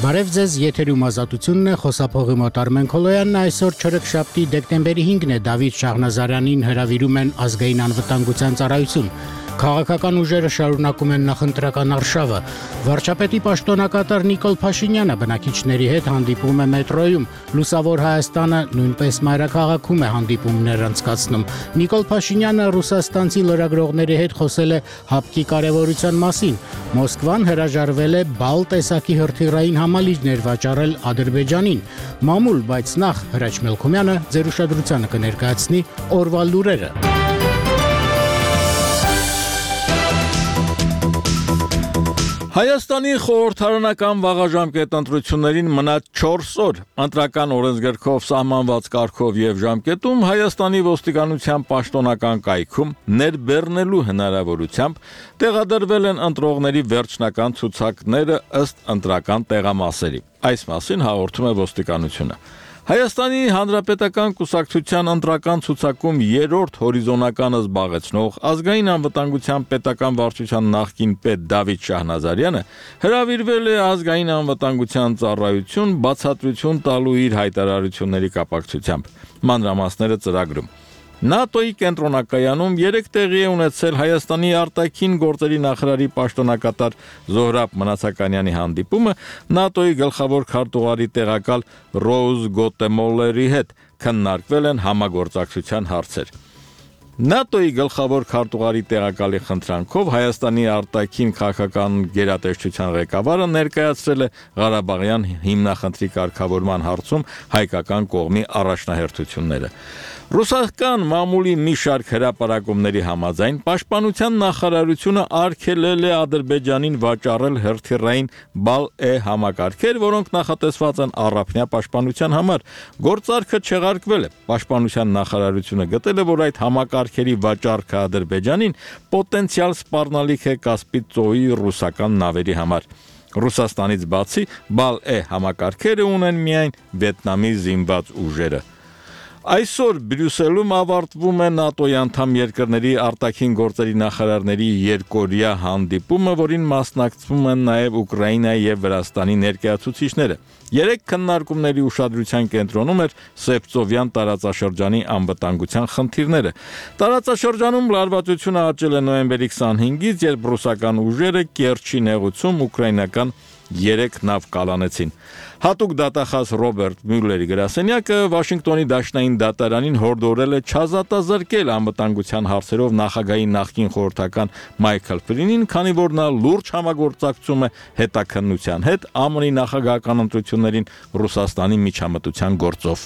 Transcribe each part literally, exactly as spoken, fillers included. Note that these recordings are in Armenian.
Բարև ձեզ, եթերում ազատությունն է, խոսափողի մոտ Արմեն Քոլոյանն այսօր չորեքշաբթի դեկտեմբերի հինգն է Դավիթ Շահնազարյանին հրավիրում են ազգային անվտանգության ծառայություն։ Քաղաքական ուժերը շարունակում են նախընտրական արշավը։ Վարչապետի պաշտոնակատար Նիկոլ Փաշինյանը բնակիչների հետ հանդիպում է մետրոյում։ Լուսավոր Հայաստանը նույնպես մայրաքաղաքում է հանդիպումներ անցկացնում։ Նիկոլ Փաշինյանը ռուսաստանցի լրագրողների հետ խոսել է հապկի կարևորության մասին։ Մոսկվան հրաժարվել է բալ տեսակի հրթիռային համալիրներ վաճառել Ադրբեջանին։ Մամուլ, բայց նախ Հրաչ Մելքումյանը ձեր ուշադրությանը կներկայացնի օրվա լուրերը։ Հայաստանի խորհրդարանական վաղաժամկետ ընտրություններին մնաց չորս օր։ Ընտրական օրենսգրքով սահմանված կարգով եւ ժամկետում Հայաստանի ոստիկանության պաշտոնական կայքում ներբեռնելու հնարավորությամբ տեղադրվել են ընտրողների վերջնական ցուցակները ըստ ընտրական տեղամասերի։ Այս մասին հաղորդում է ոստիկանությունը։ Հայաստանի Հանրապետական կուսակցության ընտրական ցուցակում երրորդ հորիզոնականը զբաղեցնող ազգային անվտանգության պետական վարչության նախկին պետ Դավիթ Շահնազարյանը հրավիրվել է ազգային անվտանգության ծառայություն բացատրություն տալու իր հայտարարությունների կապակցությամբ։ Մանրամասները ծրագրում։ ՆԱՏՕ-ի կենտրոնակայանում երեք տեղի է ունեցել Հայաստանի արտաքին գործերի նախարարի պաշտոնակատար Զոհրաբ Մնացականյանի հանդիպումը ՆԱՏՕ-ի գլխավոր քարտուղարի տեղակալ Ռոուզ Գոտեմոլերի հետ, քննարկվել են համագործակցության հարցեր։ ՆԱՏՕ-ի գլխավոր քարտուղարի տեղակալի խնդրանքով Հայաստանի արտաքին քաղաքական գերատեսչության ղեկավարը ներկայացրել է Ղարաբաղյան հիմնախնդրի կարգավորման հարցում հայկական կողմի առաջնահերթությունները։ Ռուսական մամուլի մի շարք հրապարակումների համաձայն պաշտպանության նախարարությունը արգելել է Ադրբեջանին վաճառել հրթիռային բալ-E համակարգեր, որոնք նախատեսված են առափնյա պաշտպանության համար։ Գործարքը չեղարկվել է։ Պաշտպանության նախարարությունը գտել է, որ այդ համակարգերի վաճառքը Ադրբեջանին պոտենցիալ սպառնալիք է Կասպից ծովի ռուսական նավերի համար։ Ռուսաստանից բացի բալ-E համակարգերը ունեն միայն Վիետնամի զինված ուժերը։ Այսօր Բրյուսելում ավարտվում է ՆԱՏՕ-ի անդամ երկրների արտաքին գործերի նախարարների երկօրյա հանդիպումը, որին մասնակցում են նաև Ուկրաինայի եւ Վրաստանի ներկայացուցիչները։ Երեք քննարկումների ուշադրության կենտրոնում էր Սեփծովյան տարածաշրջանի անվտանգության խնդիրները։ Տարածաշրջանում լարվածությունը աճել է նոյեմբերի քսանհինգից, երբ ռուսական ուժերը Կերչի նեղուցում ուկրաինական երեք նավ կալանեցին։ Հատուկ դատախազ Ռոբերտ Մյուլլերի գրասենյակը Վաշինգտոնի դաշնային դատարանին հորդորել է չազատազրկել անվտանգության հարցերով նախագահի նախկին խորհրդական Մայքլ Ֆլինին, քանի որ նա լուրջ համագործակցում է հետաքննության հետ ԱՄՆ-ի նախագահական ընտրություններին Ռուսաստանի միջամտության գործով։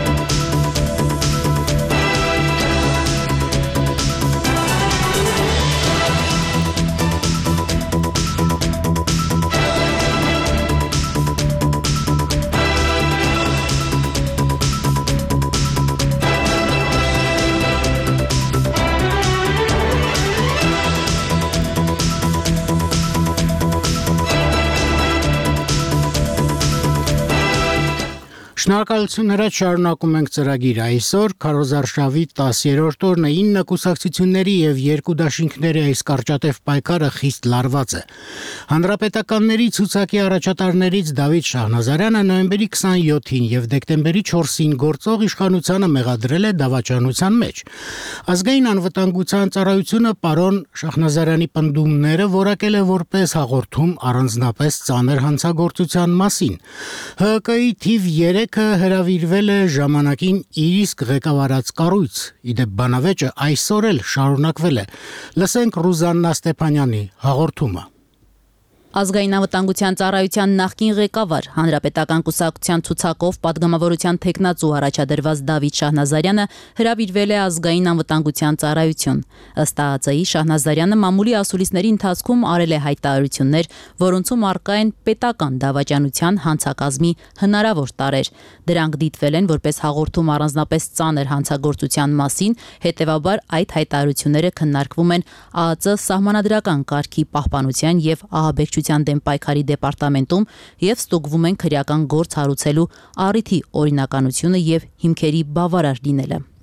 Շնորհակալություն Հրաչ, շարունակում ենք ծրագիր այսօր քարոզարշավի տասերորդ օրն է, ինը կուսակցությունների եւ երկու դաշինքների այս կարճատև պայքարը խիստ լարված է։ Հանրապետականների ցուցակի առաջատարներից Դավիթ Շահնազարյանը նոյեմբերի քսանյոթին եւ դեկտեմբերի չորսին գործող իշխանությանը մեղադրել է դավաճանության մեջ։ Ազգային անվտանգության ծառայությունը պարոն Շահնազարյանի պնդումները որակել է որպես հաղորդում առանձնապես ծանր հանցագործության մասին։ ՀԿ-ի թիվ երեք հրավիրվել է ժամանակին իր իսկ ղեկավարած կառույց։ Իդեպ բանավեճը այսօր էլ շարունակվել է։ Լսենք Ռուզաննա Ստեփանյանի հաղորդումը։ Ազգային անվտանգության ծառայության նախկին ղեկավար, Հանրապետական կուսակցության ցուցակով падգամավորության տեխնացու առաջադրված Դավիթ Շահնազարյանը հրավիրվել է ազգային անվտանգության ծառայություն։ Ըստ ԱԱԾ-ի Շահնազարյանը մամուլի ասուլիսների ընթացքում արել է հայտարարություններ, որոնցում առկա են պետական դավաճանության հանցակազմի հնարավոր տարրեր։ Դրանք դիտվել են որպես հաղորդում առանձնապես ծանր հանցագործության մասին, հետևաբար այդ հայտարարությունները քննարկվում են ԱԱԾ սահմանադրական կարգի պահպանության եւ ահաբեկչության դեմ պայքարի դեպարտամենտում եւ ստուգվում են քրեական գործ հարուցելու առիթի օրինականությունը եւ հիմքերի բավարար լինելը։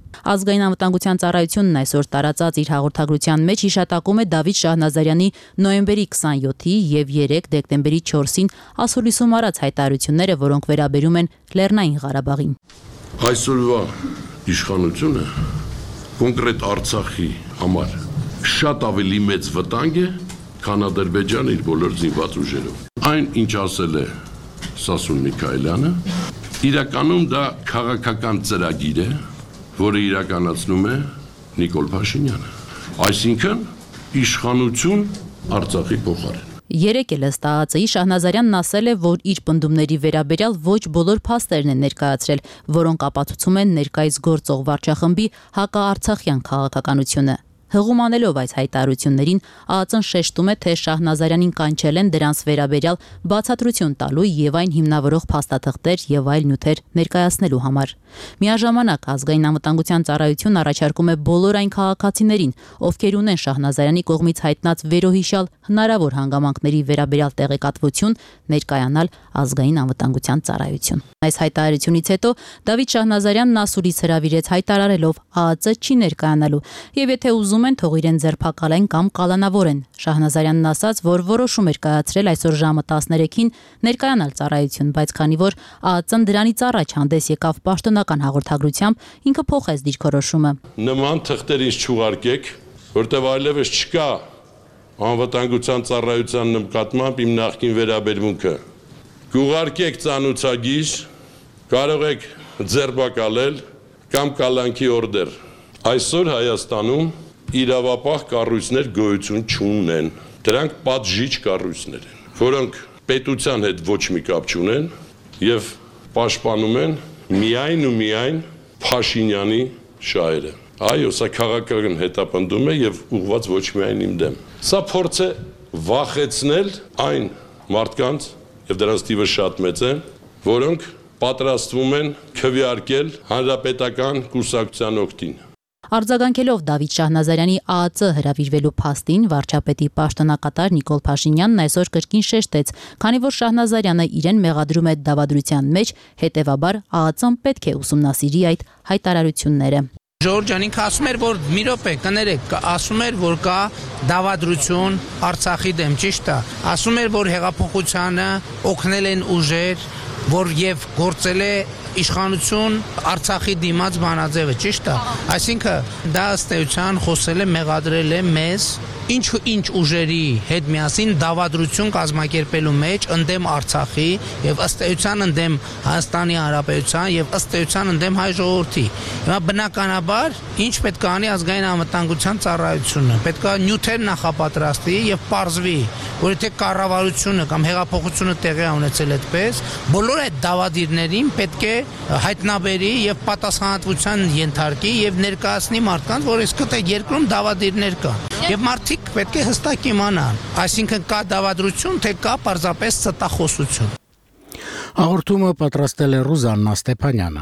Ազգային անվտանգության ծառայությունն այսօր տարածած իր հաղորդագրության մեջ հիշատակում է Դավիթ Շահնազարյանի նոյեմբերի քսաներկուի եւ երեք դեկտեմբերի չորսին ասուլիսում արած հայտարարությունները, որոնք վերաբերում են Լեռնային Ղարաբաղին։ Այսօրվա իշխանությունը կոնկրետ Արցախի համար շատ ավելի մեծ վտանգ է, քան Ադրբեջանը իր բոլոր զինված ուժերով։ Այն, ինչ ասել է Սասուն Միքայելյանը, իրականում դա քաղաքական ծրագիր է, որը իրականացնում է Նիկոլ Փաշինյանը։ Այսինքն իշխանություն Արցախի փոխարեն։ Երեք էլ ըստ ԱԱԾ-ի Շահնազարյանն ասել է, որ իր պնդումների վերաբերյալ ոչ բոլոր փաստերն են ներկայացրել, որոնք ապացուցում են ներկայիս գործող վարչախմբի հակաարցախյան քաղաքականությունը։ Հղում անելով այս հայտարարություններին ԱԱԾ-ն շեշտում է, թե Շահնազարյանին կանչել են դրանց վերաբերյալ բացատրություն տալու եւ այն հիմնավորող փաստաթղթեր եւ այլ նյութեր ներկայացնելու համար։ Միաժամանակ ազգային անվտանգության ծառայությունն առաջարկում է բոլոր այն քաղաքացիներին, ովքեր ունեն Շահնազարյանի կողմից հայտնած վերոհիշյալ հնարավոր հանգամանքների վերաբերյալ տեղեկատվություն, ներկայանալ ազգային անվտանգության ծառայություն։ Այս հայտարարությունից հետո Դավիթ Շահնազարյանն ասուլիս հրավիրեց հայտարարելով ԱԱԾ չի ներկայանալու եւ եթե ուզում են թող իրեն ձերբակալեն կամ կալանավորեն։ Շահնազարյանն ասաց, որ որոշում էր կայացրել այսօր ժամը տասներեքին ներկայանալ ծառայություն, բայց քանի որ ԱԱԾ-ն դրանից առաջ հանդես եկավ պաշտոնական հաղորդագրությամբ, ինքը փոխեց դիրքորոշումը։ Նման թղթեր ինձ չուղարկեք, որտեղ այլևս չկա անվտանգության ծառայության նկատմամբ իմ նախկին վերաբերմունքը։ Կուղարկեք ծանուցագիր, կարող եք ձերբակալել կամ կալանքի օրդեր։ Այսօր Հայաստանում իրավապահ կառույցներ գոյություն չունեն։ Դրանք պատժիչ կառույցներ են, որոնք պետության հետ ոչ մի կապ չունեն եւ պաշտպանում են միայն ու միայն Փաշինյանի շահերը։ Այո, սա քաղաքական հետապնդում է եւ ուղղված ոչ միայն իմ դեմ։ Սա փորձ է վախեցնել այն մարդկանց, եւ դրանց թիվը շատ մեծ է, որոնք պատրաստվում են քվեարկել հանրապետական կուսակցության օգտին։ Արձագանքելով Դավիթ Շահնազարյանի ԱԱԾ հրավիրվելու փաստին, վարչապետի պաշտոնակատար Նիկոլ Փաշինյանն այսօր կրկին շեշտեց, քանի որ Շահնազարյանը իրեն մեղադրում է դավադրության մեջ, հետևաբար ԱԱԾ-ն պետք է ուսումնասիրի այդ հայտարարությունները։ Ժորժան ինքը ասում էր, որ մի րոպե կներեք, ասում էր, որ կա դավադրություն Արցախի դեմ, ճիշտ է։ Ասում էր, որ հեղափոխությանը օգնել են ուժեր, որ եւ գործել է իշխանություն Արցախի դիմաց բանաձևը, ճիշտ է։ Այսինքն դա ըստ էության խոսել է, մեղադրել է մեզ ինչ ինչ ուժերի հետ միասին դավադրություն կազմակերպելու մեջ ընդդեմ Արցախի եւ ըստ էության ընդդեմ Հայաստանի Հանրապետության եւ ըստ էության ընդդեմ հայ ժողովրդի։ Հիմա բնականաբար ինչ պետք է անի ազգային անվտանգության ծառայությունը։ Պետք է նյութեր նախապատրաստի եւ պարզվի, որ եթե կառավարությունը կամ հեղափոխությունը տեղի է ունեցել այդպես, բոլոր այդ դավադիրներին պետք է հայտնաբերի եւ պատասխանատվության ենթարկի եւ ներկայացնի մարդկանց, որ այսքան երկրում դավադիրներ կան։ Եվ մարդիկ պետք է հստակ իմանան, այսինքն կա դավադրություն, թե կա պարզապես ստախոսություն։ Հաղորդումը պատրաստել է Ռուզաննա Ստեփանյանը։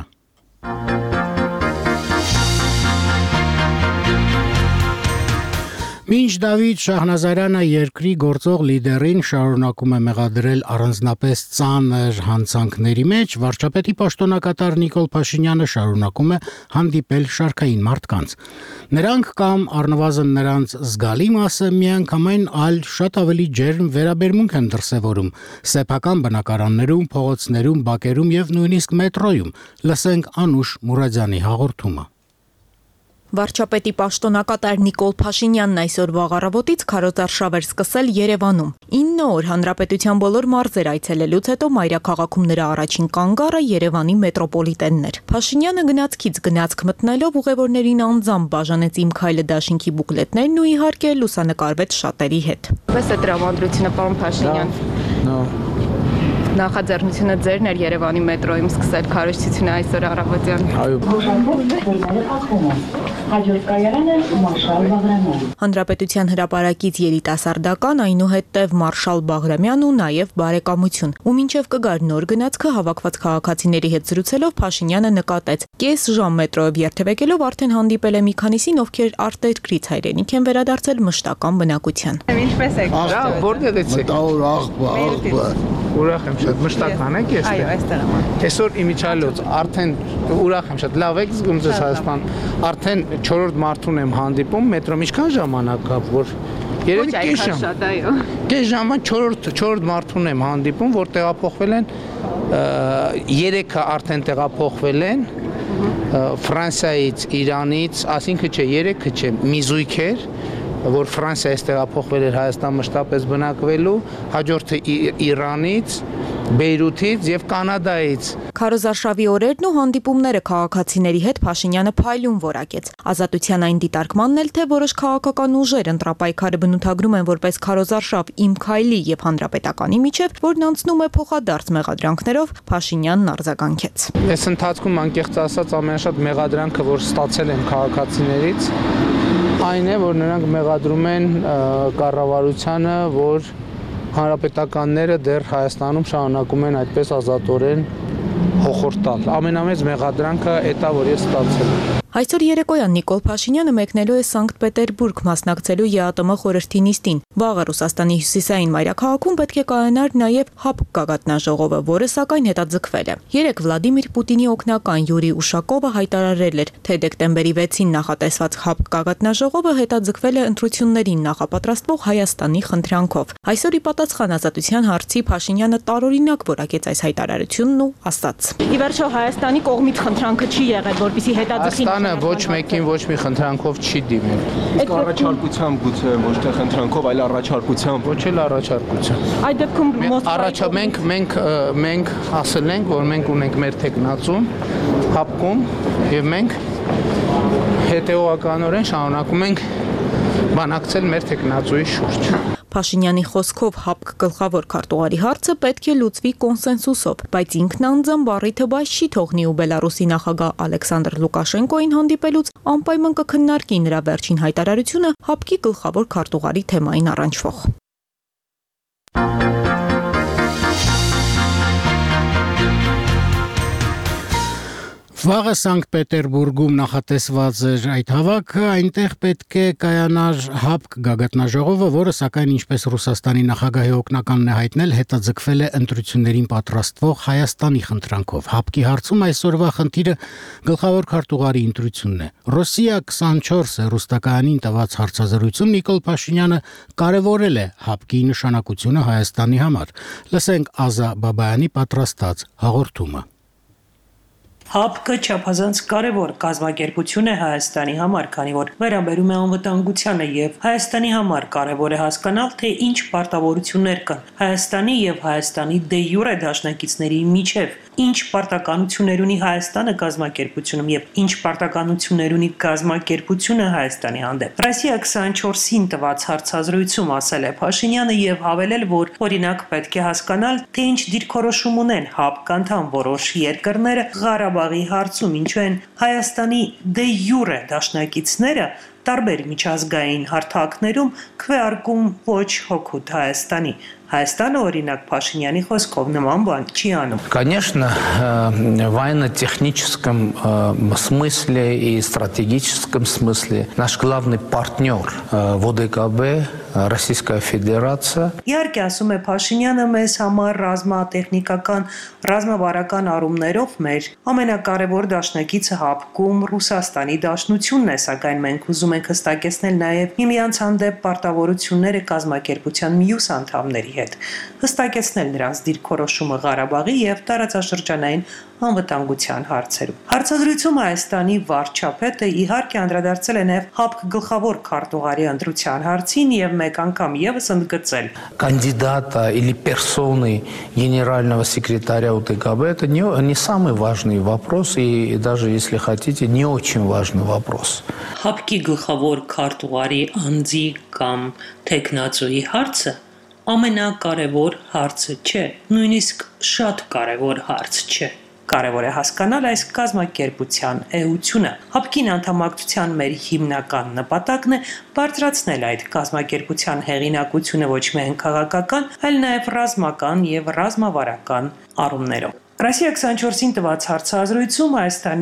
Մինչ Դավիթ Շահնազարյանը երկրի գործող լիդերին շարունակում է մեղադրել առանձնապես ծանր հանցանքների մեջ, վարչապետի պաշտոնակատար Նիկոլ Փաշինյանը շարունակում է հանդիպել շարքային մարդկանց։ Նրանք կամ առնվազն նրանց զգալի մասը միանգամայն այլ շատ ավելի ջերմ վերաբերմունք են դրսևորում սեփական բնակարաններում, փողոցներում, բակերում եւ նույնիսկ մետրոյում։ Լսենք Անուշ Մուրադյանի հաղորդումը։ Վարչապետի պաշտոնակատար Նիկոլ Փաշինյանն այսօր վաղ առավոտից քարոզարշավ էր սկսել Երևանում։ ինը օր հանրապետության բոլոր մարզեր այցելելուց հետո մայրաքաղաքում նրա առաջին կանգառը Երևանի մետրոպոլիտենն էր։ Փաշինյանը գնացքից գնացք մտնելով ուղևորներին անձամբ բաժանեց իմ քայլը դաշինքի բուկլետներն ու իհարկե լուսանկարվեց շատերի հետ։ Ո՞ս է տրամադրությունը, պարոն Փաշինյան։ Նախաձեռնությունը ձերն էր Երևանի մետրոյում սկսել քարոզչությունը այսօր առավոտյան։ Հանրապետության հրապարակից երիտասարդական, այնուհետև Մարշալ Բաղրամյան ու նաև բարեկամություն։ Ու մինչև կգար նոր գնացքը հավաքված քաղաքացիների հետ զրուցելով Փաշինյանը նկատեց. կես ժամ մետրոյով երթևեկելով արդեն հանդիպել է մի քանիսին, ովքեր արտերկրից հայրենիք են վերադարձել մշտական բնակության։ Ինչպես եք։ Որտեղից եք։ Ուրախ եմ շատ մշտական եք էստեղ։ Այո, այստեղ եմ։ Այսօր իմիջիալոց արդեն ուրախ եմ շատ, լավ եք զգում ձեզ Հայաստան։ Արդեն չորրորդ մարդուն եմ հանդիպում, մետրոմ ինչքան ժամանակ կա, որ երևի կես ժամ։ Շատ այո։ Կես ժամը չորրորդ չորրորդ մարդուն եմ հանդիպում, որ տեղափոխվել են, երեքը արդեն տեղափոխվել են Ֆրանսիայից, Իրանից, ասինքն չէ, երեքը չէ, մի զույգ էր, որ Ֆրանսիայից տեղափոխվել էր Հայաստան մշտապես բնակվելու, հաջորդը Իրանից, Բեյրութից եւ Կանադայից։ Քարոզարշավի օրերն ու հանդիպումները քաղաքացիների հետ Փաշինյանը փայլուն որակեց։ Ազատության այն դիտարկմանն էլ, թե որոշ քաղաքական ուժեր ընտրապայքարը բնութագրում են որպես քարոզարշավ Իմ քայլի եւ Հանրապետականի միջև, որն անցնում է փոխադարձ մեղադրանքներով, Փաշինյանն արձագանքեց։ Այս ընթացքում անկեղծ ասած ամենաշատ մեղադրանքը, որ ստացել եմ քաղաքացիներից, այն է, որ նրանք մեղադրում են կառավարությանը, որ հանրապետականները դեռ Հայաստանում շարունակում են այդպես ազատորեն հոխորտալ։ Ամենամեծ մեղադրանքը դա, որ ես ստացել եմ։ Այսօր երեկոյան Նիկոլ Փաշինյանը մեկնելու է Սանկտ Պետերբուրգ մասնակցելու ԵԱՏՄ խորհրդի նիստին։ Վաղը Ռուսաստանի հյուսիսային մայրաքաղաքում պետք է կայանար նաև ՀԱՊԿ գագաթնաժողովը, որը սակայն հետաձգվել է։ Երեկ Վլադիմիր Պուտինի օգնական Յուրի Ուշակովը հայտարարել էր, թե դեկտեմբերի վեցին նախատեսված ՀԱՊԿ գագաթնաժողովը հետաձգվել է ընտրություններին նախապատրաստվող Հայաստանի խնդրանքով։ Այսօր ի պատասխան ազատության հարցի Փաշինյանը տարօրինակ որակեց այս հայտարարությունն ու ասաց. Ի վերջո Հայաստանի կողմից խնդրանքը չի եղել, որպեսզի հետաձգի ոչ մեկին ոչ մի խնդրանքով չի դիմել։ Իսկ առաջարկությամբ գուցե ոչ թե խնդրանքով, այլ առաջարկությամբ, ոչ էլ առաջարկությամբ։ Այդ դեպքում առաջա մենք մենք մենք ասել ենք, որ մենք ունենք մեր տեխնացում ՀԱՊԿ-ում եւ մենք հետեւականորեն շարունակում ենք բանակցել մեր տեխնացուի շուրջ։ Փաշինյանի խոսքով ՀԱՊԿ գլխավոր քարտուղարի հարցը պետք է լուծվի կոնսենսուսով, բայց ինքն անձամբ առիթը բաց չի թողնի ու Բելարուսի նախագահ Ալեքսանդր Լուկաշենկոին հանդիպելուց անպայման կքննարկի նրա վերջին հայտարարությունը ՀԱՊԿ-ի գլխավոր քարտուղարի թեմային առնչվող։ Վաղը Սանկտ Պետերբուրգում նախատեսված էր այդ հավաքը, այնտեղ պետք է կայանար ՀԱՊԿ գագաթնաժողովը, որը սակայն ինչպես Ռուսաստանի նախագահի օգնականն է հայտնել, հետաձգվել է ընտրություններին պատրաստվող Հայաստանի խնդրանքով։ ՀԱՊԿ-ի հարցում այսօրվա խնդիրը գլխավոր քարտուղարի ընտրությունն է։ Ռոսիա քսանչորս հեռուստակայանին տված հարցազրույցում Նիկոլ Փաշինյանը կարևորել է ՀԱՊԿ-ի նշանակությունը Հայաստանի համար։ Լսենք Ազա Բաբայանի պատրաստած հաղորդումը։ ՀԱՊԿ-ը չափազանց կարևոր կազմակերպություն է Հայաստանի համար, քանի որ վերաբերում է անվտանգությանը եւ Հայաստանի համար կարևոր է հասկանալ, թե ինչ պարտավորություններ կան Հայաստանի եւ Հայաստանի դե յուրե դաշնակիցների միջև, ինչ պարտականություններ ունի Հայաստանը կազմակերպությունում եւ ինչ պարտականություններ ունի կազմակերպությունը Հայաստանի հանդեպ։ Ռոսիա քսանչորսին տված հարցազրույցում ասել է Փաշինյանը եւ հավելել, որ օրինակ պետք է հասկանալ, թե ինչ դիրքորոշում ունեն ՀԱՊԿ անդամ որոշ երկրները Ղարաբաղի հարցում, ինչու են Հայաստանի դե յուրե դաշնակիցները տարբեր միջազգային հարթակներում քվեարկում ոչ հօգուտ Հայաստանի։ Հայաստանը օրինակ Փաշինյանի խոսքով նման բան չի անում։ Конечно, в военно-техническом смысле и стратегическом смысле наш главный партнер в ОДКБ Российская Федерация. Իհարկե ասում է Փաշինյանը, մեզ համար ռազմատեխնիկական, ռազմավարական առումներով մեր ամենակարևոր դաշնակիցը ՀԱՊԿ-ում Ռուսաստանի Դաշնությունն է, սակայն մենք ուզում ենք հստակեցնել նաև միմյանց հանդեպ պարտավորությունները կազմակերպության մյուս անդամների հետ, հստակեցնել նրանց դիրքորոշումը Ղարաբաղի եւ տարածաշրջանային անվտանգության հարցերում։ Հարցազրույցում Հայաստանի վարչապետը իհարկե անդրադարձել է նաև ՀԱՊԿ գլխավոր քարտուղարի ընտրության հարցին եւ մեկ անգամ եւս ընդգծել. Кандидата или персоны генерального секретаря ОДКБ это не, не самый важный вопрос и даже если хотите не очень важный вопрос. ՀԱՊԿ-ի գլխավոր քարտուղարի անձի կամ տեխնացուի հարցը ամենակարևոր հարցը չէ, նույնիսկ շատ կարևոր հարց չէ։ Կարևոր է հասկանալ այս կազմակերպության էությունը։ ՀԱՊԿ-ին անդամակցության մեր հիմնական նպատակն է բարձրացնել այդ կազմակերպության հեղինակությունը ոչ միայն քաղաքական, այլ նաև ռազմական եւ ռազմավարական առումներով։ Ռոսիա քսանչորսին տված հարցազրույցում Հայաստանի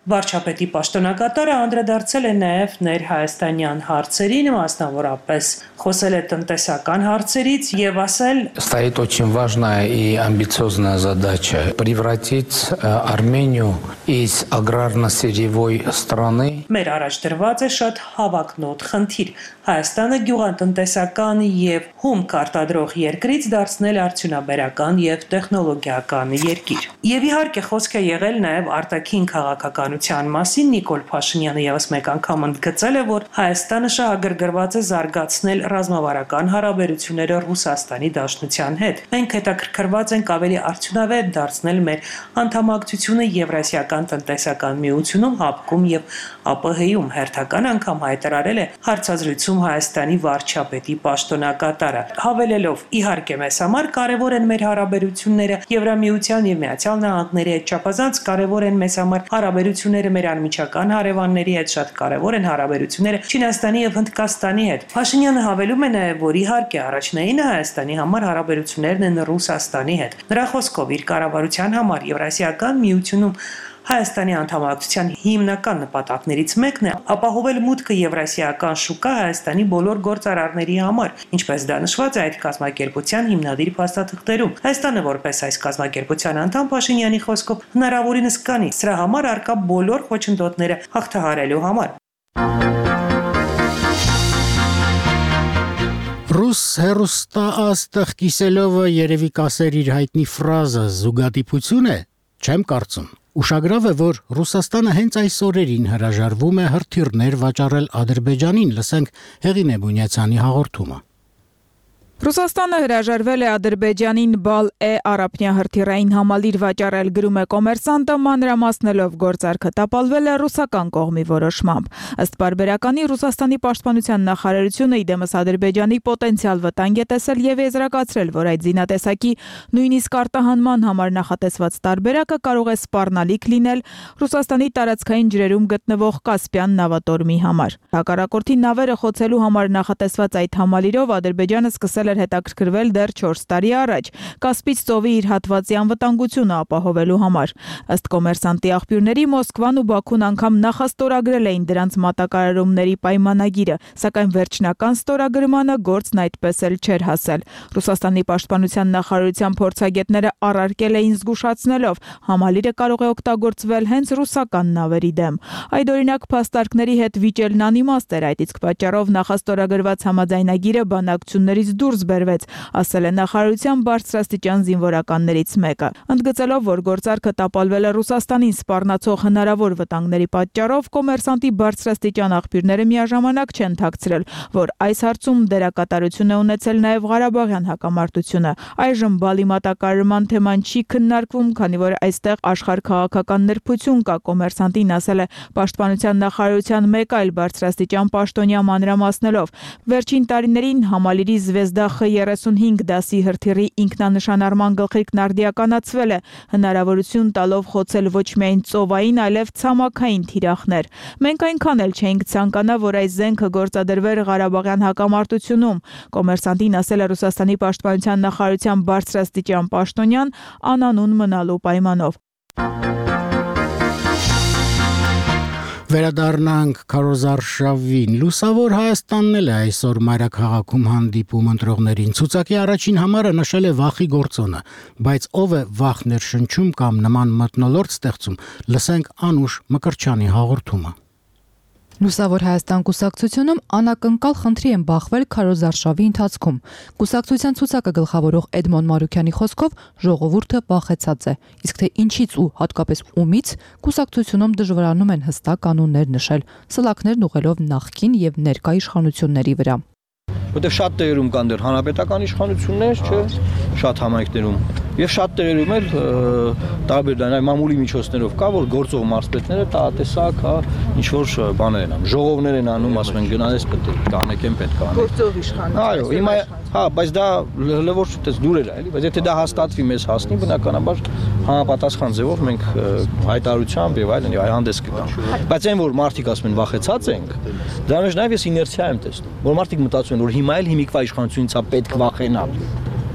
Վարչապետի պաշտոնակատարը անդրադարձել է նաև ներհայաստանյան հարցերին, մասնավորապես խոսել է տնտեսական հարցերից եւ ասել. Стоит очень важная и амбициозная задача превратить Армению из аграрно-сырьевой страны. Մեր առաջ դրված է շատ հավակնոտ խնդիր. Հայաստանը գյուղատնտեսական եւ հումք արտադրող երկրից դարձնել արդյունաբերական եւ տեխնոլոգիական երկիր։ Եվ իհարկե խոսք է եղել նաեւ արտաքին քաղաքականության մասին։ Նիկոլ Փաշինյանը եւս մեկ անգամ ընդգծել է, որ Հայաստանը շահագրգռված է զարգացնել ռազմավարական հարաբերությունները Ռուսաստանի Դաշնության հետ։ Մենք հետաքրքրված ենք ավելի արդյունավետ դարձնել մեր անդամակցությունը Եվրասիական տնտեսական միությունում, ՀԱՊԿ-ում եւ ԱՊՀ-ում։ Հերթական անգամ հայտարարել է հարցազրույցում Հայաստանի վարչապետի պաշտոնակատարը, հավելելով. իհարկե մեզ համար կարևոր են մեր հարաբերությունները Եվրամիության եւ Միացյալ Նահանգների հետ, չափազանց կարևոր են մեզ համար հարաբերությունները մեր անմիջական հարևանների հետ, շատ կարևոր են հարաբերությունները Չինաստանի եւ Հնդկաստանի հետ։ Փաշինյանը հավելում է նաեւ, որ իհարկե առաջնայինը Հայաստանի համար հարաբերություններն են Ռուսաստանի հետ։ Նրա խոսքով իր կառավարության համար Եվրասիական միությունում Հայաստանի անդամակցության հիմնական նպատակներից մեկն է ապահովել մուտքը Եվրասիական շուկա Հայաստանի բոլոր գործարարների համար, ինչպես դա նշված է այդ կազմակերպության հիմնադիր փաստաթղթերում։ Հայաստանը որպես այս կազմակերպության անդամ Փաշինյանի խոսքով հնարավորինս կանի սրա համար արկա բոլոր խոչընդոտները հաղթահարելու համար։ Ռուս հերոստաաստղ Կիսելովը երևի կասեր իր հայտնի ֆրազը «Զուգադիպություն է»։ Չեմ կարծում։ Ուշագրավ է, որ Ռուսաստանը հենց այս օրերին հրաժարվում է հրթիռներ վաճառել Ադրբեջանին, լսենք Հեղինե Բունյացյանի հաղորդումը։ Ռուսաստանը հրաժարվել է Ադրբեջանին Բալ-Է առափնյա հրթիռային համալիր վաճառել, գրում է Կոմերսանտը, մանրամասնելով գործարքը տապալվել է ռուսական կողմի որոշմամբ։ Ըստ պարբերականի Ռուսաստանի պաշտպանության նախարարությունը իդեմս Ադրբեջանի պոտենցիալ վտանգ է տեսել եւ եզրակացրել, որ այդ զինատեսակի նույնիսկ արտահանման համար նախատեսված տարբերակը կարող է սպառնալիք լինել Ռուսաստանի տարածքային ջրերում գտնվող Կասպյան նավատորմի համար։ Հակառակորդի նավերը խոցելու համար նախատեսված այդ համալիրով Ադրբեջանը սկսել էր հետաքրքրվել դեռ չորս տարի առաջ Կասպից ծովի իր հատվածի անվտանգությունը ապահովելու համար։ Ըստ Կոմերսանտի աղբյուրների Մոսկվան ու Բաքուն անգամ նախաստորագրել էին դրանց մատակարարումների պայմանագիրը, սակայն վերջնական ստորագրմանը գործն այդպես էլ չէր հասել։ Ռուսաստանի պաշտպանության նախարարության փորձագետները առարկել էին զգուշացնելով, համալիրը կարող է օգտագործվել հենց ռուսական նավերի դեմ։ Այդ օրինակ փաստարկների հետ վիճելն անիմաստ էր, այդ իսկ պատճառով նախաստորագրված համաձայնագիրը բանակցություններից դուրս բերվեց, ասել է նախարարության բարձրաստիճան զինվորականներից մեկը։ Ընդգծելով, որ գործարքը տապալվել է Ռուսաստանին սպառնացող հնարավոր վտանգների պատճառով, Կոմերսանտի բարձրաստիճան աղբյուրները միաժամանակ չեն թաքցրել, որ այս հարցում դերակատարություն է ունեցել նաև Ղարաբաղյան հակամարտությունը։ Այժմ Բալի մատակարարման թեման չի քննարկվում, քանի որ այստեղ աշխարհքաղաքական նրբություն կա, Կոմերսանտին ասել է պաշտպանության նախարարության մեկ այլ բարձրաստիճան պաշտոնյա մանրամասնելով։ Վերջին տարիներին համալիրի Զվեզդա Խ երեսունհինգ դասի հրթիռի ինքնանշանարման գլխիկն արդիականացվել է, հնարավորություն տալով խոցել ոչ միայն ծովային, այլև ցամաքային թիրախներ։ Մենք այնքան էլ չէինք ցանկանա, որ այս զենքը գործադրվեր Ղարաբաղյան հակամարտությունում, Կոմերսանտին ասել է Ռուսաստանի պաշտպանության նախարարության բարձրաստիճան պաշտոնյան անանուն մնալու պայմանով։ Վերադառնանք Քարոզարշավին։ Լուսավոր Հայաստանն էլ է այսօր մայրաքաղաքում հանդիպում ընտրողներին։ Ցուցակի առաջին համարը նշել է վախի գործոնը, բայց ով է վախ ներշնչում կամ նման մթնոլորտ ստեղծում, լսենք Անուշ Մկրտչյանի հաղորդումը։ Լուսավոր Հայաստան կուսակցությունում անակնկալ խնդրի են բախվել քարոզարշավի ընթացքում։ Կուսակցության ցուցակը գլխավորող Էդմոն Մարուկյանի խոսքով ժողովուրդը վախեցած է, իսկ թե ինչից ու հատկապես ումից կուսակցությունում դժվարանում են հստակ կանոններ նշել, սլաքներն ուղղելով նախկին եւ ներկա իշխանությունների վրա։ Որտեղ շատ տեղերում կան դեռ հանրապետական իշխանություններ, չէ՞, շատ համայնքներում եւ շատ տեղերում էլ տարբեր դայնայ մամուլի միջոցներով կա, որ գործող մարզպետները տատեսակ, հա, ինչ որ բաներ են անում, ժողովներ են անում, ասում են գնալես պետք է կանեք, են պետք է անեք։ Գործող իշխանություն։ Այո, հիմա, հա, բայց դա հլավոր շուտից դուր էր, էլի, բայց եթե դա հաստատվի մեզ հասնի, բնականաբար համապատասխան ձևով մենք հայտարարությամբ եւ այլն հանդես կգանք։ Բայց այն որ մարդիկ ասում են վախեցած ենք, դրա մեջ նաեւ ես իներցիա եմ տեսնում, որ մարդիկ մտածում են, որ հիմա էլ հիմիկվա իշխանությունից է պետք վախենալ։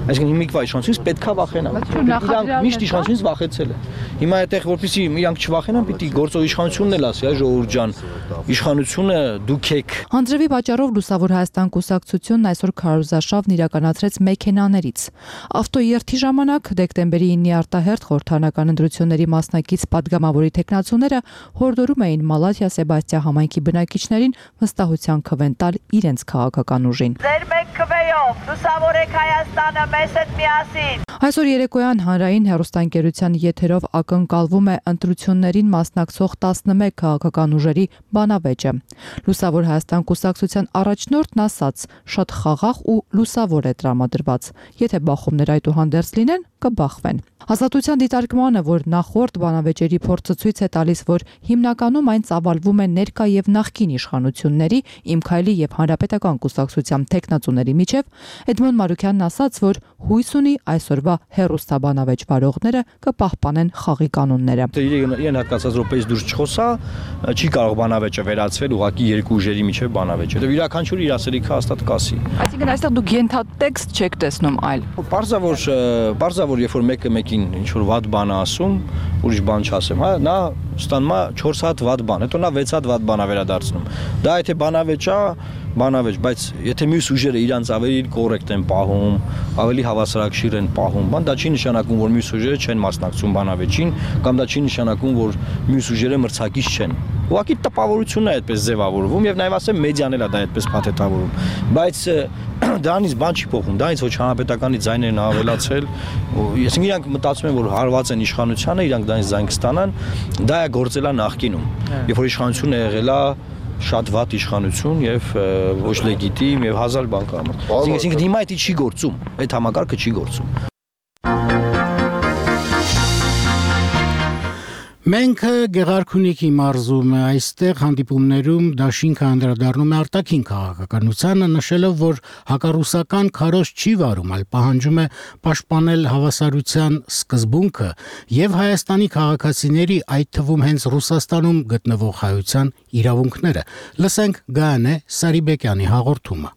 Այսինքն հիմիկվա իշխանությունից պետքա վախենան։ Իրանք միշտ իշխանությունից վախեցել են։ Հիմա այդտեղ որպեսզի իրանք չվախենան, պիտի գործող իշխանությունն էլ ասի, այ ժողովուրդ ջան, իշխանությունը դուք եք։ Հանձրևի վաճառով Լուսավոր Հայաստան կուսակցությունն այսօր քարոզարշավն իրականացրեց մեքենաներից։ Ավտոերթի ժամանակ դեկտեմբերի ինի արտահերթ խորհրդարանական ընտրությունների մասնակից падգամավորի տեխնացուները հորդորում էին Մալաթիա Սեբաստիա համայնքի բնակիչներին վստահության քվեն տալ իրենց քաղաքական ուժին։ Ձեր մեկ քվեով լուսավորեք Հայաստանը մեզ հետ միասին։ Այսօր երեկոյան հանրային հեռուստաընկերության եթերով ակնկալվում է ընտրություններին մասնակցող տասնմեկ քաղաքական ուժերի բանավեճը։ Լուսավոր Հայաստան կուսակցության առաջնորդն ասաց, շատ խաղաղ ու լուսավոր է տրամադրված։ Եթե բախումներ այդուհանդերձ լինեն, կբախվեն։ Ազատության դիտարկմանը, որ նախորդ բանավեճերի փորձը ցույց է տալիս, որ հիմնականում այն ծավալվում է ներկա եւ նախկին իշխանությունների, Իմ Քայլի եւ Հանրապետական կուսակցության տեխնացուների միջև, Էդմոն Մարուկյանն ասաց, որ հույս ունի այսօրվա հերոստաբանավեճ վարողները կպահպանեն խաղի կանոնները։ Իրեն հատկացած րոպեից դուրս չխոսա, չի կարող բանավեճը վերածվել ուղղակի երկու ուժերի միջև բանավեճ։ Որտեղ յուրաքանչյուր իր ասելիքը հաստատ կասի։ Այսինքն այստեղ դուք ենթատեքստ չեք տեսնում այլ։ Պարզավոր, պարզավոր երբ որ մեկը մեկին ինչ որ վատ բան է ասում, ուրիշ բան չասեմ, հա, նա ստանում է չորս հատ վատ բան, հետո նա վեց հատ վատ բան է վերադարձնում։ Դա եթե բանավեճ է, բանավեճ, բայց եթե մյուս ուժերը իրանց ավելի կոռեկտ են պահում, ավելի հավասարակշիռ են պահում, բան դա չի նշանակում, որ մյուս ուժերը չեն մասնակցում բանավեճին, կամ դա չի նշանակում, որ մյուս ուժերը մրցակից չեն։ Ուղղակի տպավորությունն է այդպես ձևավորվում եւ նաեւ ասեմ մեդիան էլ է դա այդպես փաթեթավորում, բայց դրանից բան չի փոխում, դրանից ոչ հանրապետականի ձայներն ավելացել, այսինքն իրանք մտածում են, որ հարված են իշխանությանը, իրանք դրանից ձայն կստանան, դա է գործել է նախկինում, երբ որ իշխանությունը եղել է շատ վատ իշխանություն եւ ոչ լեգիտիմ եւ հազար բան կա։ Այսինքն հիմա դա չի գործում, այդ համակարգը չի գործում։ Մենք Գեղարքունիքի մարզում այստեղ հանդիպումներում դաշինքը անդրադառնում է արտաքին քաղաքականությանը, նշելով, որ հակառուսական քարոզ չի վարում, այլ պահանջում է պաշտպանել հավասարության սկզբունքը եւ Հայաստանի քաղաքացիների, այդ թվում հենց Ռուսաստանում գտնվող հայության իրավունքները։ Լսենք Գայանե Սարիբեկյանի հաղորդումը։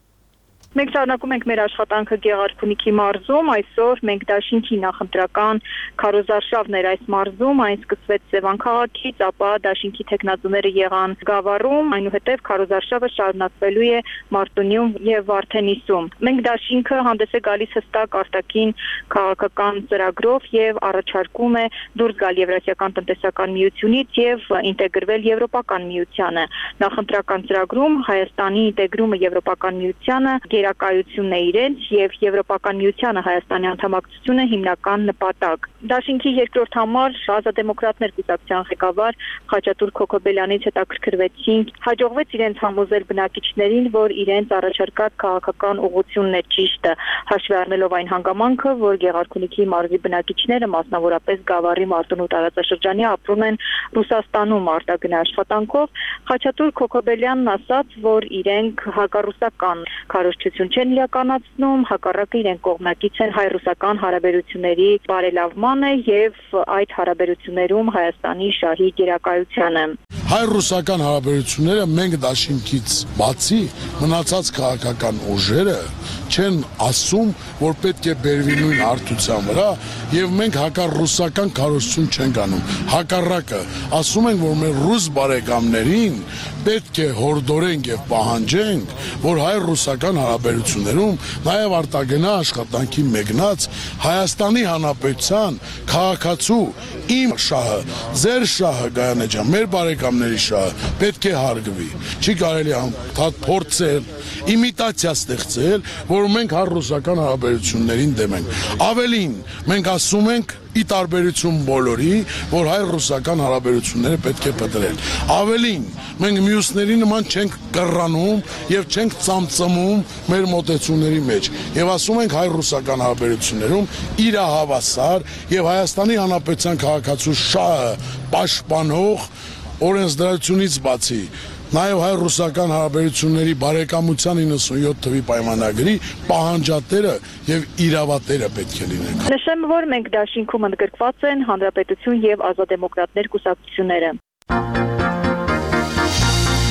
Մենք շարունակում ենք մեր աշխատանքը Գեղարքունիքի մարզում, այսօր մենք դաշինքի նախընտրական քարոզարշավներ այս մարզում, այն սկսվեց Սևան քաղաքից, ապա դաշինքի տեխնացուները եղան Գավառում, այնուհետև քարոզարշավը շարունակվելու է Մարտունիում եւ Վարդենիսում։ Մենք դաշինքը հանդես է գալիս հստակ արտաքին քաղաքական ծրագրով եւ առաջարկում է դուրս գալ Եվրասիական տնտեսական միությունից եւ ինտեգրվել Եվրոպական միությանը։ Նախընտրական ծրագրում Հայաստանի ինտեգրումը Եվրոպական միությանը գերակայությունն է իրենց եւ Եվրոպական միությանը Հայաստանի անդամակցությունը հիմնական նպատակ։ Դաշինքի երկրորդ համար ազատդեմոկրատներ կուսակցության ղեկավար Խաչատուր Քոքոբելյանից հետաքրքրվեցինք, հաջողվեց իրենց համոզել բնակիչներին, որ իրենց առաջարկած քաղաքական ուղղությունն է ճիշտը, հաշվի առնելով այն հանգամանքը, որ Գեղարքունիքի մարզի բնակիչները, մասնավորապես Գավառի Մարտունու տարածաշրջանի ապրում են Ռուսաստանում արտագնա աշխատանքով, Խաչատուր Քոքոբելյանն ասաց, որ իրենք հակառուսական քարոզչություն չեն իրականացնում, հակառակը իրենք կողմնակից են հայ-ռուսական հարաբերությունների բարելավմանը եւ այդ հարաբերություններում Հայաստանի շահի գերակայությանը։ Հայ-ռուսական հարաբերությունները մենք դաշինքից բացի մնացած քաղաքական ուժերը չեն ասում, որ պետք է բերվի նույն արդյունության վրա եւ մենք հակառուսական քարոզություն չենք անում։ Հակառակը ասում ենք, որ մեր ռուս բարեկամներին պետք է հորդորենք եւ պահանջենք, որ հայ-ռուսական հարաբերություններում նաեւ արտագնա աշխատանքի մեկնած Հայաստանի Հանրապետության քաղաքացու իմ շահը, ձեր շահը, Գայանե ջան, մեր բարեկամների շահը պետք է հարգվի։ Չի կարելի անդադ փորձել իմիտացիա ստեղծել, որ մենք հայ-ռուսական հարաբերություններին դեմ ենք։ Ավելին, մենք ասում ենք ի տարբերություն բոլորի, որ հայ-ռուսական հարաբերությունները պետք է փտրել։ Ավելին, մենք մյուսների նման չենք կռանում եւ չենք ծամծմում մեր մոտեցումների մեջ։ Եվ ասում ենք հայ-ռուսական հարաբերություններում իրահավասար եւ Հայաստանի Հանրապետության քաղաքացու շահը պաշտպանող օրենսդրությունից բացի նաև հայ-ռուսական հարաբերությունների բարեկամության իննսունյոթ թվի պայմանագրի պահանջատերը եւ իրավատերը պետք է լինեն։ Նշեմ, որ մենք դաշինքում ընդգրկված են Հանրապետություն եւ Ազատդեմոկրատներ կուսակցությունները։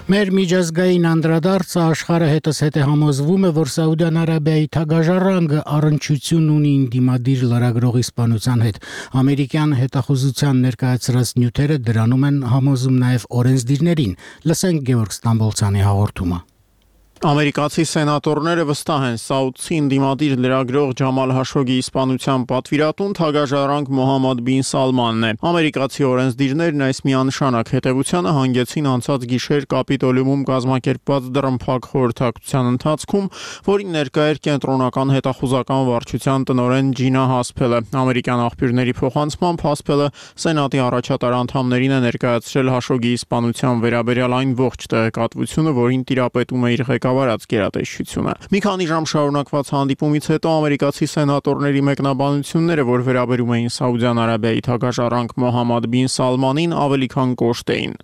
Մեր միջազգային անդրադարձը աշխարհը հետս հետ է համոզվում է, որ Սաուդյան Արաբիայի թագաժառանգը առնչություն ունի դիմադիր լրագրողի սպանության հետ։ Ամերիկյան հետախուզության ներկայացրած նյութերը դրանում են համոզում նաև օրենսդիրներին։ Լսենք Գևորգ Ստամբոլցյանի հաղորդումը։ Ամերիկացի սենատորները վստահ են Սաուդցի ընդդիմադիր լրագրող Ջամալ Հաշոգիի սպանության պատվիրատուն թագաժառանգ Մոհամմադ բին Սալմանն է։ Ամերիկացի օրենսդիրներն այս միանշանակ հետևությանը հանգեցին անցած գիշեր Կապիտոլիումում կազմակերպված դռնփակ խորհրդակցության ընթացքում, որին ներկա էր կենտրոնական հետախուզական վարչության տնօրեն Ջինա Հասփելը։ Ամերիկյան աղբյուրների փոխանցմամբ Հասփելը սենատի առաջատար անդամներին է ներկայացրել Հաշոգիի սպանության վերաբերյալ այն ողջ տեղեկատվությունը, որին տիրապետում է իր ղեկավարած գերատեսչությունը։ Մի քանի ժամ շարունակված հանդիպումից հետո ամերիկացի սենատորների մեկնաբանությունները, որ վերաբերում էին Սաուդյան Արաբիայի թագաժառանգ Մոհամմադ բին Սալմանին, ավելի քան կոշտ էին։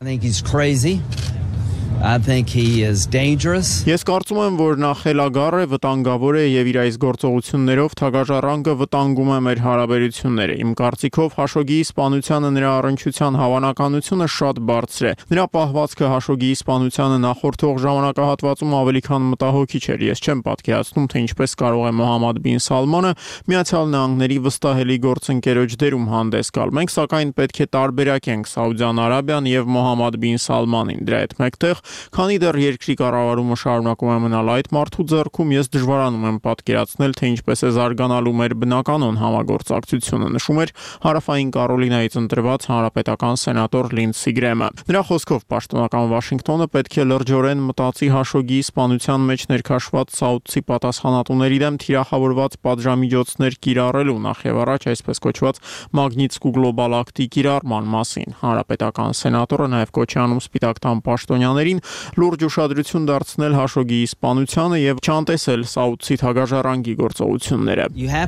I think he is dangerous. Ես կարծում եմ, որ նա խելագար է, վտանգավոր է եւ իր այս գործողություններով թագաժառանգը վտանգում է մեր հարաբերությունները։ Իմ կարծիքով Հաշոգիի սպանությանը նրա առնչության հավանականությունը շատ բարձր է։ Նրա պահվածքը Հաշոգիի սպանությանը նախորդող ժամանակահատվածում ավելի քան մտահոգիչ էր։ Ես չեմ պատկերացնում, թե ինչպես կարող է Մոհամմադ բին Սալմանը Միացյալ Նահանգների վստահելի գործընկերոջ դերում հանդես գալ։ Մենք սակայն պետք է տարբերակենք Սաուդյան Արաբիան եւ Մոհամմադ բին Սալմանին։ Դրա հետ մեկտեղ Քանի դեռ երկրի կառավարումը շարունակում է մնալ այդ մարդու ձեռքում, ես դժվարանում եմ պատկերացնել, թե ինչպես է զարգանալու մեր բնականոն համագործակցությունը, նշում էր Հարավային Կարոլինայից ընտրված հանրապետական սենատոր Լինդսի Գրեմը։ Նրա խոսքով պաշտոնական Վաշինգտոնը պետք է լրջորեն մտածի Հաշոգիի սպանության մեջ ներքաշված սաուդցի պատասխանատուների դեմ թիրախավորված պատժամիջոցներ կիրառելու, նախ եւ առաջ այսպես կոչված Մագնիտսկու գլոբալ ակտի կիրառման մասին։ Հանրապետական սենատորը նաև կոչ է անում Սպիտակ տան պաշտոնյաներին լուրջ ուշադրություն դարձնել Հաշոգիի սպանությանը եւ չանտեսել Սաուդցի թագաժառանգի գործողությունները։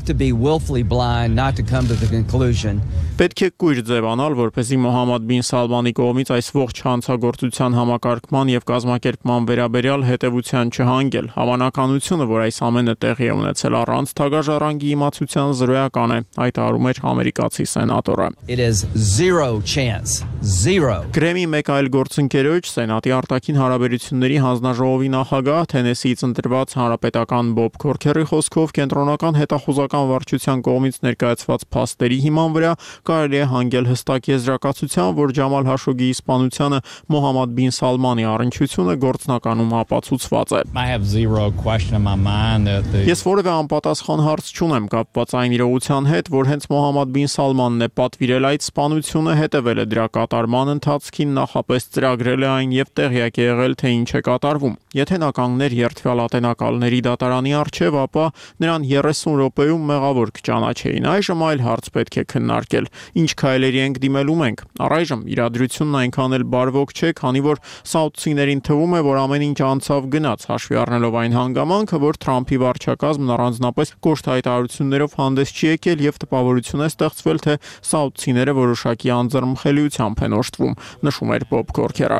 Պետք է կույր ձևանալ, որպեսզի Մոհամմադ բին Սալմանի կողմից այս ողջ հանցագործության համակարգման եւ կազմակերպման վերաբերյալ հետեւության չհանգել։ Հավանականությունը, որ այս ամենը տեղի է ունեցել առանց թագաժառանգի իմացության, զրոյական է, հայտարարում էր ամերիկացի սենատորը։ Գրեմի մեկ այլ գործընկերոջ սենատի արտաքին հարաբերությունների հանձնաժողովի նախագահ Թենեսիից ընտրված հանրապետական Բոբ Քորքերի խոսքով կենտրոնական հետախուզական վարչության կողմից ներկայացված փաստերի հիման վրա կարելի է հանգել հստակ եզրակացության, որ Ջամալ Հաշոգիի սպանությանը Մոհամմադ բին Սալմանի առնչությունը գործնականում ապացուցված է։ Ես որևէ անպատասխան հարց չունեմ կապված այն իրողության հետ, որ հենց Մոհամմադ բին Սալմանն է պատվիրել այդ սպանությունը, հետևել է դրա կատարման ընթացքին, նախապես ծրագրել է այն եւ տեղյակ է եղել, թե ինչ է կատարվում։ Եթե նա կանգներ երդվյալ ատենակալների դատարանի առջև, ապա նրան երեսուն րոպեում մեղավոր կճանաչեին։ Այժմ այլ հարց պետք է քննարկել. ինչ քայլերի ենք դիմելու մենք։ Առայժմ իրադրությունն այնքան էլ բարվոք չէ, քանի որ սաուդցիներին թվում է, որ ամեն ինչ անցավ գնաց, հաշվի առնելով այն հանգամանքը, որ Թրամփի վարչակազմն առանձնապես կոշտ հայտարարություններով հանդես չի եկել եւ տպավորություն է ստեղծվել, թե սաուդցիները որոշակի անձեռնմխելիությամբ են օժտվում, նշում էր Բոբ Քորքերը։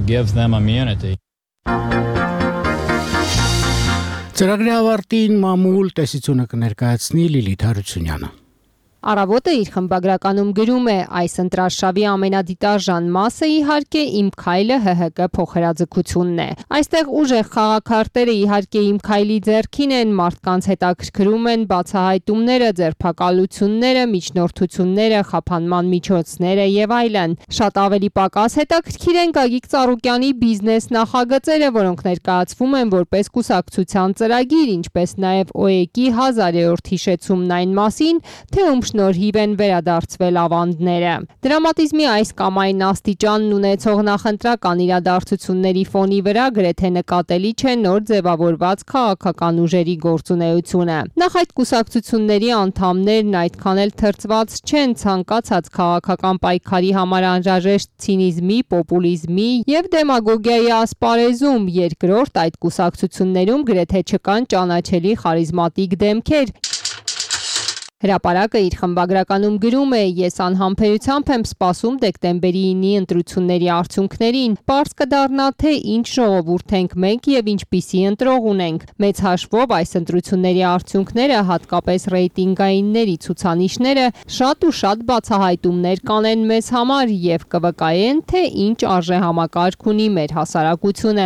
Ծրագրի ավարտին մամուլ տեսությունը կներկայացնի Լիլիթ Հարությունյանը։ Առավոտը իր խմբագրականում գրում է. այս ընտրարշավի ամենադիտարժան մասը իհարկե իմ քայլը ՀՀԿ փոխհրաձգությունն է։ Այստեղ ուժեղ խաղաքարտերը իհարկե իմ քայլի ձեռքին են, մարդկանց հետաքրքրում են բացահայտումները, ձերբակալությունները, միջնորդությունները, խափանման միջոցները եւ այլն։ Շատ ավելի պակաս հետաքրքիր են Գագիկ Ծառուկյանի բիզնես նախագծերը, որոնք ներկայացվում են որպես կուսակցության ծրագիր, ինչպես նաեւ ՕԵԿ-ի հազարերորդ հիշեցումն այն մասին, թե ում շնորհիվ են վերադարձվել ավանդները։ Դրամատիզմի այս կամ այն աստիճանն ունեցող նախընտրական իրադարձությունների ֆոնի վրա գրեթե նկատելի չէ նոր ձևավորված քաղաքական ուժերի գործունեությունը։ Նախ այդ կուսակցությունների անդամներն այդքան էլ թրծված չեն ցանկացած քաղաքական պայքարի համար անհրաժեշտ ցինիզմի, պոպուլիզմի եւ դեմագոգիայի ասպարեզում, երկրորդ այդ կուսակցություններում գրեթե չկան ճանաչելի խարիզմատիկ դեմքեր։ Հրապարակը իր խմբագրականում գրում է. «Ես անհամբերությամբ եմ սպասում դեկտեմբերի ինի ընտրությունների արդյունքներին։ Պարզ կդառնա, թե ինչ ժողովուրդ ենք մենք եւ ինչպիսի ընտրող ունենք։ Մեծ հաշվով այս ընտրությունների արդյունքները, հատկապես ռեյտինգայինների ցուցանիշները, շատ ու շատ բացահայտումներ կանեն մեզ համար եւ կվկայեն, թե ինչ արժեհամակարգ ունի մեր հասարակությունը»։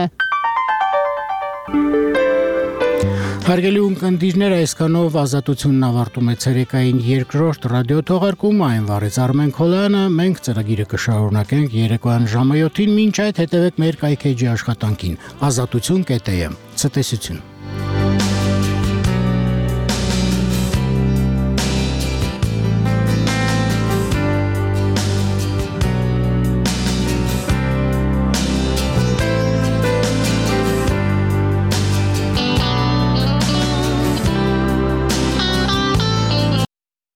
Հարգելի ունկնդիրներ, այսքանով Ազատությունն ավարտում է ցերեկային երկրորդ ռադիոթողարկումը, այն վարեց Արմեն Քոլյանը, մենք ծրագիրը կշարունակենք երեկոյան ժամը յոթին, մինչ այդ հետևեք մեր կայքեջի աշխատանքին, ազատություն կետ է եմ, ցտեսություն։